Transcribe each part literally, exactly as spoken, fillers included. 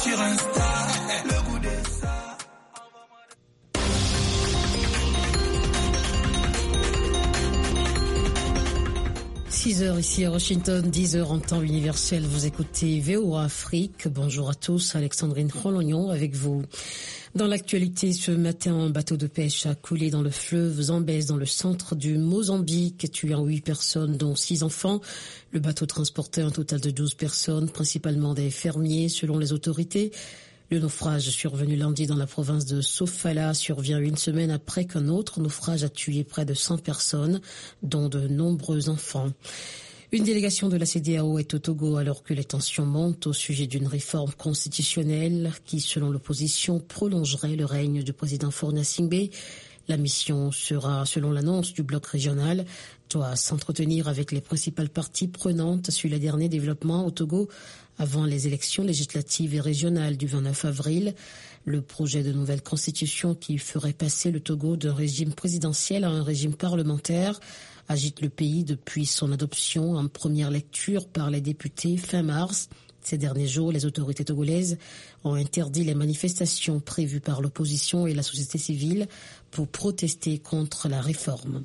sur Insta. Le goût de ça. six heures ici à Washington, dix heures en temps universel. Vous écoutez V O A Afrique. Bonjour à tous, Alexandrine Rolognon avec vous. Dans l'actualité, ce matin, un bateau de pêche a coulé dans le fleuve Zambèze, dans le centre du Mozambique, tuant huit personnes, dont six enfants. Le bateau transportait un total de douze personnes, principalement des fermiers, selon les autorités. Le naufrage survenu lundi dans la province de Sofala survient une semaine après qu'un autre naufrage a tué près de cent personnes, dont de nombreux enfants. Une délégation de la C E D E A O est au Togo alors que les tensions montent au sujet d'une réforme constitutionnelle qui, selon l'opposition, prolongerait le règne du président Faure Gnassingbé. La mission sera, selon l'annonce du bloc régional, doit s'entretenir avec les principales parties prenantes sur les derniers développements au Togo avant les élections législatives et régionales du vingt-neuf avril. Le projet de nouvelle constitution qui ferait passer le Togo d'un régime présidentiel à un régime parlementaire agite le pays depuis son adoption en première lecture par les députés fin mars. Ces derniers jours, les autorités togolaises ont interdit les manifestations prévues par l'opposition et la société civile pour protester contre la réforme.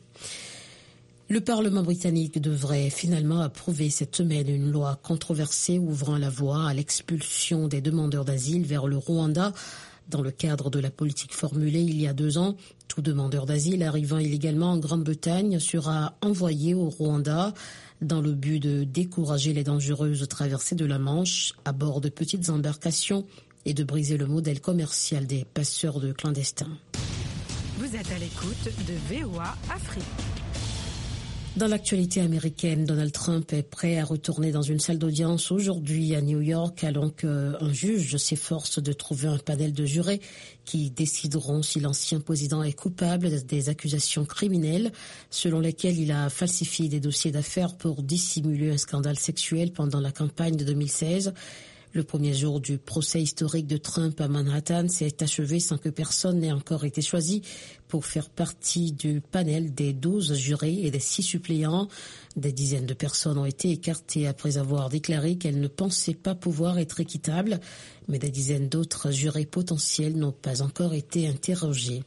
Le Parlement britannique devrait finalement approuver cette semaine une loi controversée ouvrant la voie à l'expulsion des demandeurs d'asile vers le Rwanda. Dans le cadre de la politique formulée il y a deux ans, tout demandeur d'asile arrivant illégalement en Grande-Bretagne sera envoyé au Rwanda dans le but de décourager les dangereuses traversées de la Manche à bord de petites embarcations et de briser le modèle commercial des passeurs de clandestins. Vous êtes à l'écoute de V O A Afrique. Dans l'actualité américaine, Donald Trump est prêt à retourner dans une salle d'audience aujourd'hui à New York, alors qu'un juge s'efforce de trouver un panel de jurés qui décideront si l'ancien président est coupable des accusations criminelles selon lesquelles il a falsifié des dossiers d'affaires pour dissimuler un scandale sexuel pendant la campagne de deux mille seize. Le premier jour du procès historique de Trump à Manhattan s'est achevé sans que personne n'ait encore été choisi pour faire partie du panel des douze jurés et des six suppléants. Des dizaines de personnes ont été écartées après avoir déclaré qu'elles ne pensaient pas pouvoir être équitables, mais des dizaines d'autres jurés potentiels n'ont pas encore été interrogés.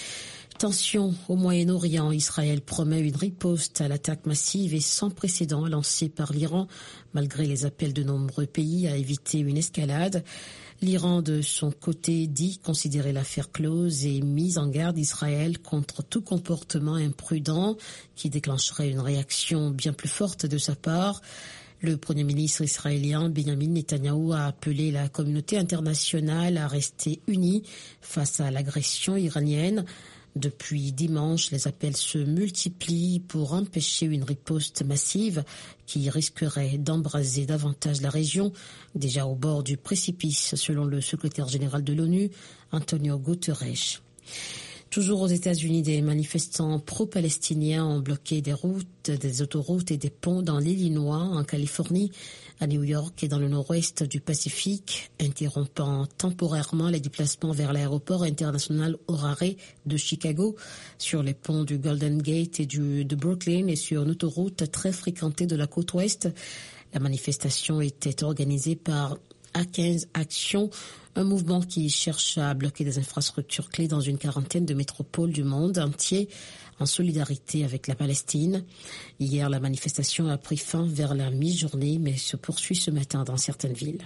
Tension au Moyen-Orient, Israël promet une riposte à l'attaque massive et sans précédent lancée par l'Iran, malgré les appels de nombreux pays à éviter une escalade. L'Iran, de son côté, dit considérer l'affaire close et mise en garde Israël contre tout comportement imprudent qui déclencherait une réaction bien plus forte de sa part. Le Premier ministre israélien Benjamin Netanyahou a appelé la communauté internationale à rester unie face à l'agression iranienne. Depuis dimanche, les appels se multiplient pour empêcher une riposte massive qui risquerait d'embraser davantage la région, déjà au bord du précipice, selon le secrétaire général de l'ONU, Antonio Guterres. Toujours aux États-Unis, des manifestants pro-palestiniens ont bloqué des routes, des autoroutes et des ponts dans l'Illinois, en Californie, à New York et dans le nord-ouest du Pacifique, interrompant temporairement les déplacements vers l'aéroport international O'Hare de Chicago, sur les ponts du Golden Gate et du, de Brooklyn et sur une autoroute très fréquentée de la côte ouest. La manifestation était organisée par A quinze Action, un mouvement qui cherche à bloquer des infrastructures clés dans une quarantaine de métropoles du monde entier en solidarité avec la Palestine. Hier, la manifestation a pris fin vers la mi-journée, mais se poursuit ce matin dans certaines villes.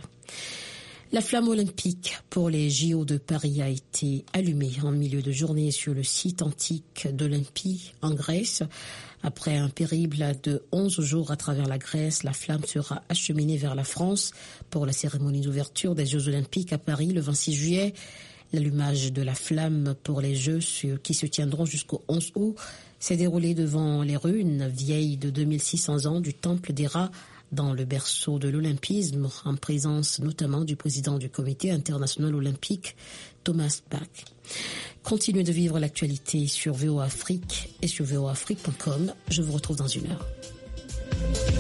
La flamme olympique pour les J O de Paris a été allumée en milieu de journée sur le site antique d'Olympie en Grèce. Après un périple de onze jours à travers la Grèce, la flamme sera acheminée vers la France pour la cérémonie d'ouverture des Jeux olympiques à Paris le vingt-six juillet. L'allumage de la flamme pour les Jeux qui se tiendront jusqu'au onze août s'est déroulé devant les ruines vieilles de deux mille six cents ans du temple d'Héra, dans le berceau de l'olympisme, en présence notamment du président du comité international olympique, Thomas Bach. Continuez de vivre l'actualité sur V O A Afrique et sur V O A Afrique point com. Je vous retrouve dans une heure.